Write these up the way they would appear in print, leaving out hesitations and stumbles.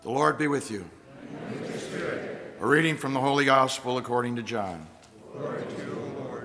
The Lord be with you. And with your spirit. A reading from the Holy Gospel according to John. Glory to you, O Lord.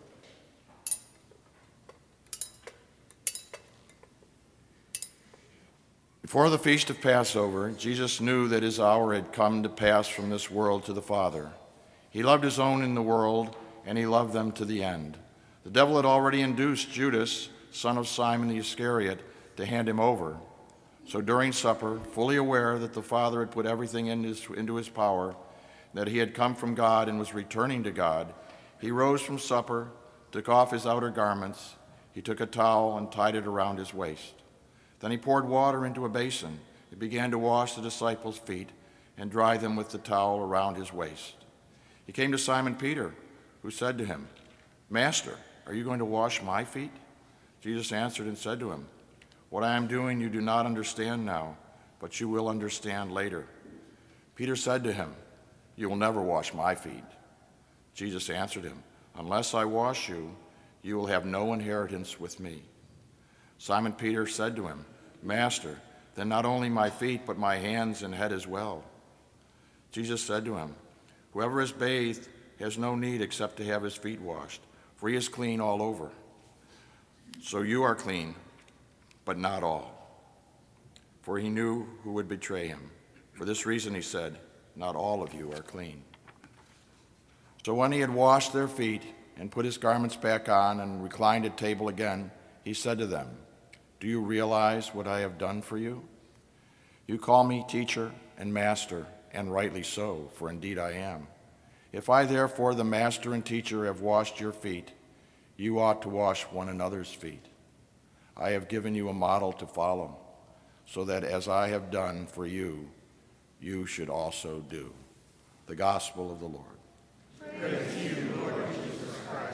Before the feast of Passover, Jesus knew that his hour had come to pass from this world to the Father. He loved his own in the world, and he loved them to the end. The devil had already induced Judas, son of Simon the Iscariot, to hand him over. So during supper, fully aware that the Father had put everything into his power, that he had come from God and was returning to God, he rose from supper, took off his outer garments. He took a towel and tied it around his waist. Then he poured water into a basin and began to wash the disciples' feet and dry them with the towel around his waist. He came to Simon Peter, who said to him, "Master, are you going to wash my feet?" Jesus answered and said to him, "What I am doing you do not understand now, but you will understand later." Peter said to him, "You will never wash my feet." Jesus answered him, "Unless I wash you, you will have no inheritance with me." Simon Peter said to him, "Master, then not only my feet, but my hands and head as well." Jesus said to him, "Whoever is bathed has no need except to have his feet washed, for he is clean all over. So you are clean, but not all." For he knew who would betray him. For this reason he said, "Not all of you are clean." So when he had washed their feet and put his garments back on and reclined at table again, he said to them, "Do you realize what I have done for you? You call me teacher and master, and rightly so, for indeed I am. If I therefore, the master and teacher, have washed your feet, you ought to wash one another's feet. I have given you a model to follow, so that as I have done for you, you should also do." The Gospel of the Lord. Praise to you, Lord Jesus Christ.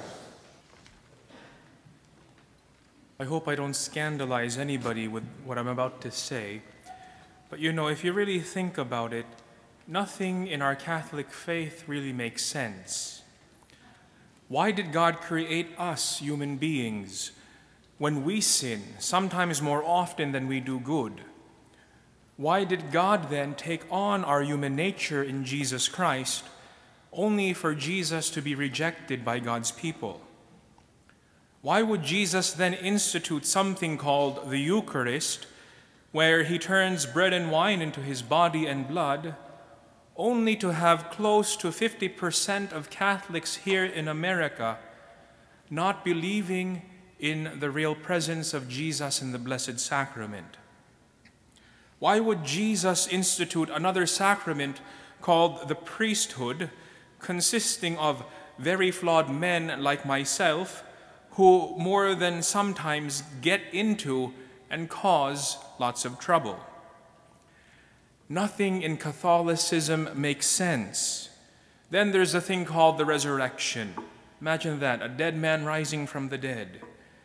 I hope I don't scandalize anybody with what I'm about to say, but if you really think about it, nothing in our Catholic faith really makes sense. Why did God create us, human beings, when we sin, sometimes more often than we do good? Why did God then take on our human nature in Jesus Christ, only for Jesus to be rejected by God's people? Why would Jesus then institute something called the Eucharist, where he turns bread and wine into his body and blood, only to have close to 50% of Catholics here in America not believing in the real presence of Jesus in the Blessed Sacrament? Why would Jesus institute another sacrament called the priesthood, consisting of very flawed men like myself, who more than sometimes get into and cause lots of trouble? Nothing in Catholicism makes sense. Then there's a thing called the resurrection. Imagine that, a dead man rising from the dead.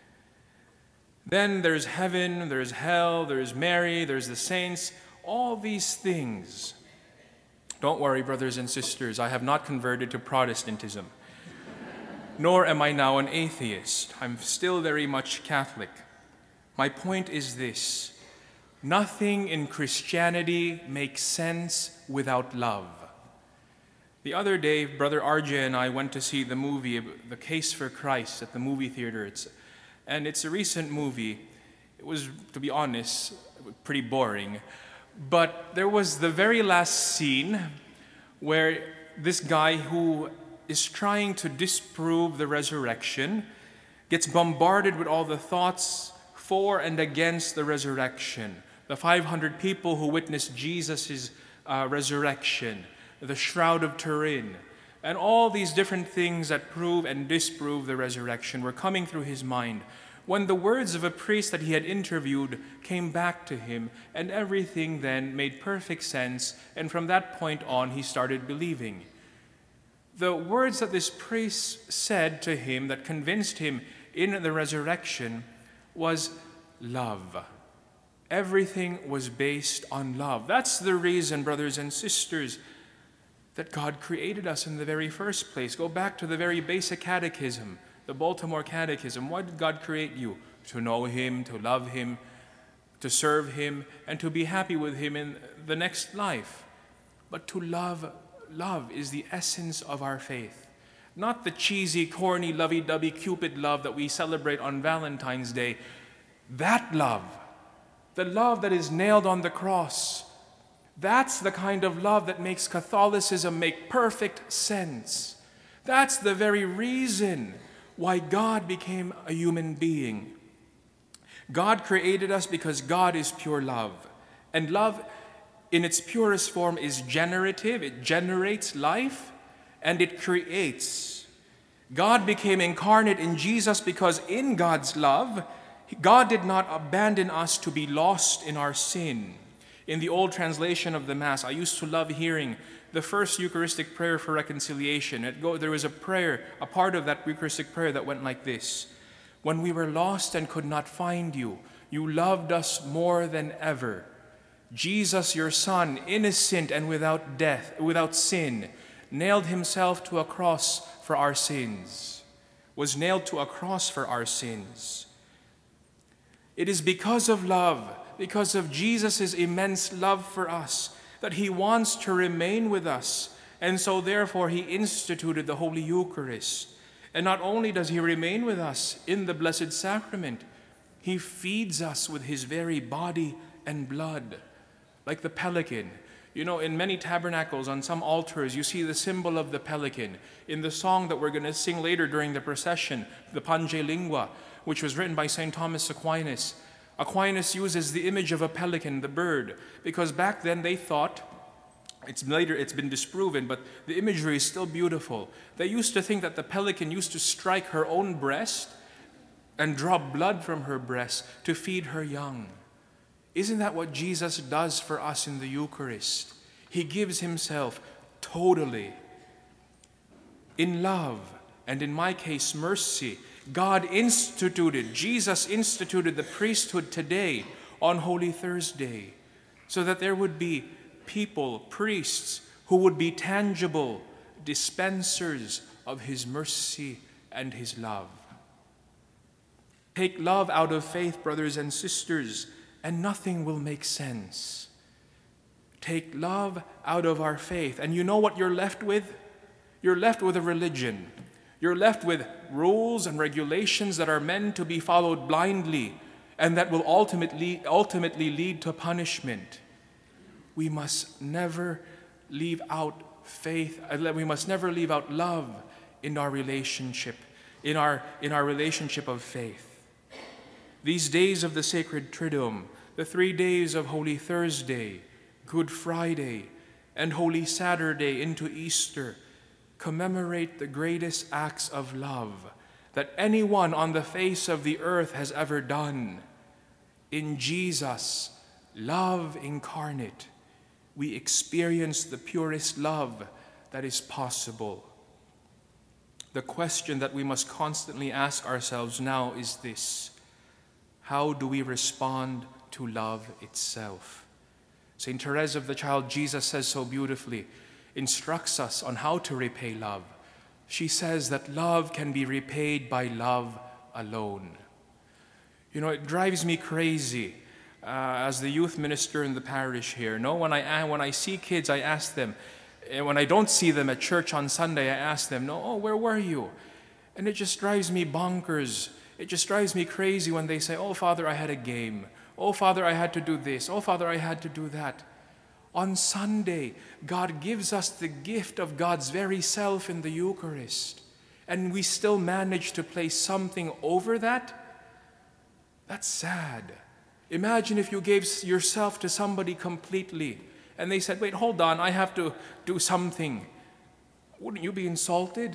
Then there's heaven, there's hell, there's Mary, there's the saints, all these things. Don't worry, brothers and sisters, I have not converted to Protestantism. Nor am I now an atheist. I'm still very much Catholic. My point is this: nothing in Christianity makes sense without love. The other day, Brother RJ and I went to see the movie, The Case for Christ, at the movie theater. It's a recent movie. It was, to be honest, pretty boring. But there was the very last scene where this guy who is trying to disprove the resurrection gets bombarded with all the thoughts for and against the resurrection. The 500 people who witnessed Jesus' resurrection, the Shroud of Turin, and all these different things that prove and disprove the resurrection were coming through his mind when the words of a priest that he had interviewed came back to him, and everything then made perfect sense, and from that point on he started believing. The words that this priest said to him that convinced him in the resurrection was love. Everything was based on love. That's the reason, brothers and sisters, that God created us in the very first place. Go back to the very basic catechism, the Baltimore Catechism. Why did God create you? To know him, to love him, to serve him, and to be happy with him in the next life. But to love is the essence of our faith. Not the cheesy, corny, lovey-dovey Cupid love that we celebrate on Valentine's Day. That love, the love that is nailed on the cross, that's the kind of love that makes Catholicism make perfect sense. That's the very reason why God became a human being. God created us because God is pure love. And love in its purest form is generative. It generates life and it creates. God became incarnate in Jesus because in God's love, God did not abandon us to be lost in our sin. In the old translation of the Mass, I used to love hearing the first Eucharistic prayer for reconciliation. There was a prayer, a part of that Eucharistic prayer that went like this: when we were lost and could not find you, you loved us more than ever. Jesus, your Son, innocent and without sin, nailed himself to a cross for our sins, was nailed to a cross for our sins. It is because of love, because of Jesus' immense love for us, that he wants to remain with us. And so therefore he instituted the Holy Eucharist. And not only does he remain with us in the Blessed Sacrament, he feeds us with his very body and blood, like the pelican. You know, in many tabernacles, on some altars, you see the symbol of the pelican. In the song that we're going to sing later during the procession, the Pange Lingua, which was written by St. Thomas Aquinas, Aquinas uses the image of a pelican, the bird, because back then they thought, it's been disproven, but the imagery is still beautiful. They used to think that the pelican used to strike her own breast and draw blood from her breast to feed her young. Isn't that what Jesus does for us in the Eucharist? He gives himself totally. In love, and in my case, mercy, Jesus instituted the priesthood today on Holy Thursday, so that there would be people, priests, who would be tangible dispensers of his mercy and his love. Take love out of faith, brothers and sisters, and nothing will make sense. Take love out of our faith, and you know what you're left with? You're left with a religion. You're left with rules and regulations that are meant to be followed blindly and that will ultimately lead to punishment. We must never leave out faith. We must never leave out love in our relationship, in our relationship of faith. These days of the Sacred Triduum, the 3 days of Holy Thursday, Good Friday, and Holy Saturday into Easter, commemorate the greatest acts of love that anyone on the face of the earth has ever done. In Jesus, love incarnate, we experience the purest love that is possible. The question that we must constantly ask ourselves now is this: how do we respond to love itself? St. Therese of the Child Jesus says so beautifully, instructs us on how to repay love. She says that love can be repaid by love alone. You know, it drives me crazy as the youth minister in the parish here. No, when I see kids, I ask them. And when I don't see them at church on Sunday, I ask them, where were you? And it just drives me bonkers. It just drives me crazy when they say, oh, Father, I had a game. Oh, Father, I had to do this. Oh, Father, I had to do that. On Sunday, God gives us the gift of God's very self in the Eucharist, and we still manage to place something over that? That's sad. Imagine if you gave yourself to somebody completely, and they said, wait, hold on, I have to do something. Wouldn't you be insulted?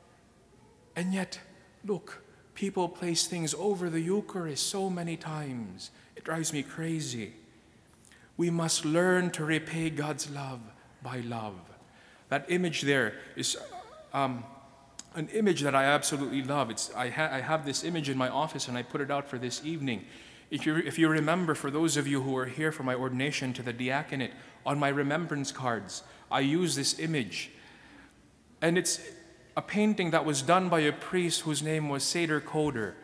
And yet, look, people place things over the Eucharist so many times. It drives me crazy. We must learn to repay God's love by love. That image there is an image that I absolutely love. I have this image in my office, and I put it out for this evening. If you remember, for those of you who were here for my ordination to the diaconate, on my remembrance cards, I use this image. And it's a painting that was done by a priest whose name was Seder Koder.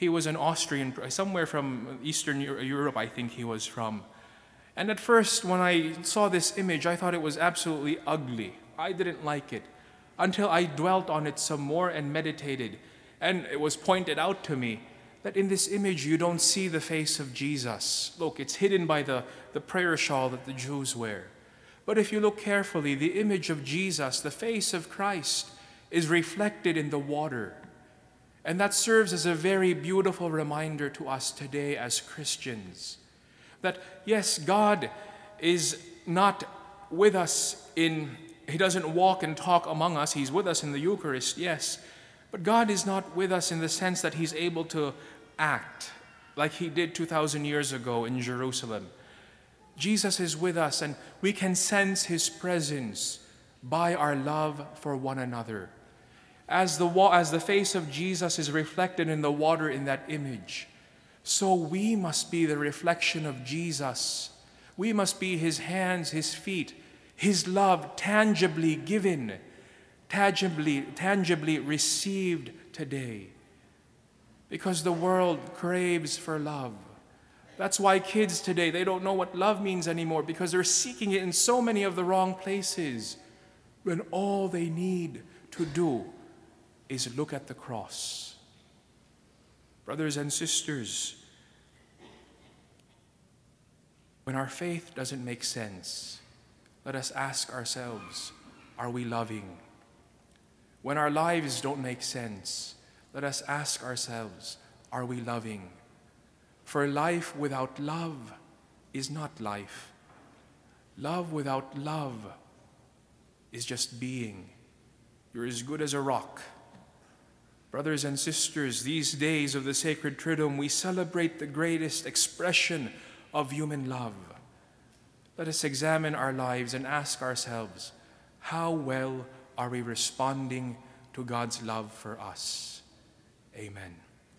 He was an Austrian, somewhere from Eastern Europe, I think he was from. And at first, when I saw this image, I thought it was absolutely ugly. I didn't like it until I dwelt on it some more and meditated. And it was pointed out to me that in this image you don't see the face of Jesus. Look, it's hidden by the prayer shawl that the Jews wear. But if you look carefully, the image of Jesus, the face of Christ, is reflected in the water. And that serves as a very beautiful reminder to us today as Christians. That yes, God is not with us He doesn't walk and talk among us. He's with us in the Eucharist, yes. But God is not with us in the sense that He's able to act like He did 2,000 years ago in Jerusalem. Jesus is with us, and we can sense His presence by our love for one another. As the face of Jesus is reflected in the water in that image, so we must be the reflection of Jesus. We must be His hands, His feet, His love tangibly given, tangibly received today. Because the world craves for love. That's why kids today, they don't know what love means anymore, because they're seeking it in so many of the wrong places, when all they need to do is look at the cross. Brothers and sisters, when our faith doesn't make sense, let us ask ourselves, are we loving? When our lives don't make sense, let us ask ourselves, are we loving? For life without love is not life. Love without love is just being. You're as good as a rock. Brothers and sisters, these days of the Sacred Triduum, we celebrate the greatest expression of human love. Let us examine our lives and ask ourselves, how well are we responding to God's love for us? Amen.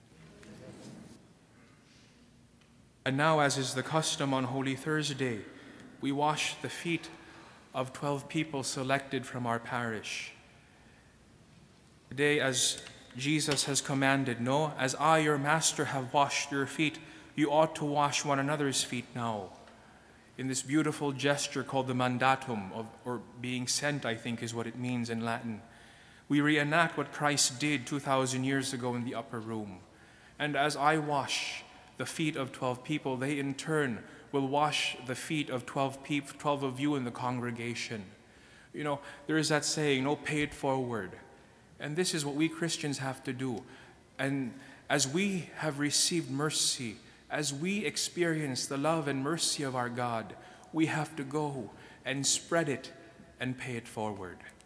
And now, as is the custom on Holy Thursday, we wash the feet of 12 people selected from our parish. Today, as Jesus has commanded, no, as I, your master, have washed your feet, you ought to wash one another's feet now. In this beautiful gesture called the mandatum, or being sent, I think is what it means in Latin, we reenact what Christ did 2,000 years ago in the upper room. And as I wash the feet of 12 people, they in turn will wash the feet of 12 of you in the congregation. You know, there is that saying, no, pay it forward. And this is what we Christians have to do. And as we have received mercy, as we experience the love and mercy of our God, we have to go and spread it and pay it forward.